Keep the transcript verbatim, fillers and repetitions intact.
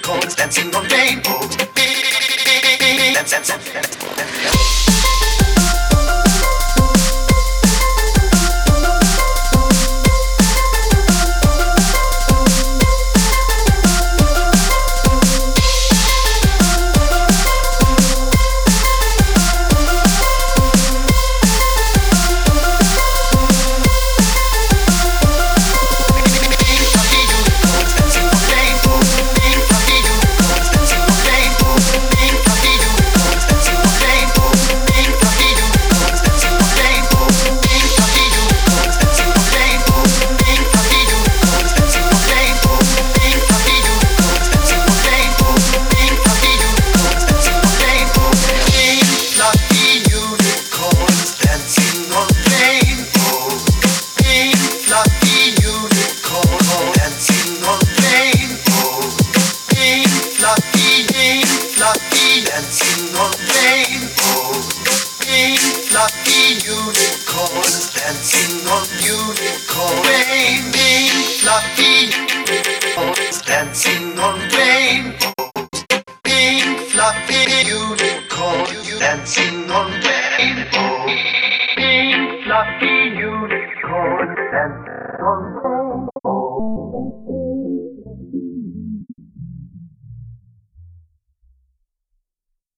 unicorns dancing on rainbows. Dance, dance, dance, dance, dance. Dancing on rainbows, pink fluffy unicorns. Dancing on unicorn, rain, pink fluffy unicorns. Dancing on rainbows, pink fluffy unicorn. Dancing on rainbows, pink fluffy unicorn. Dancing on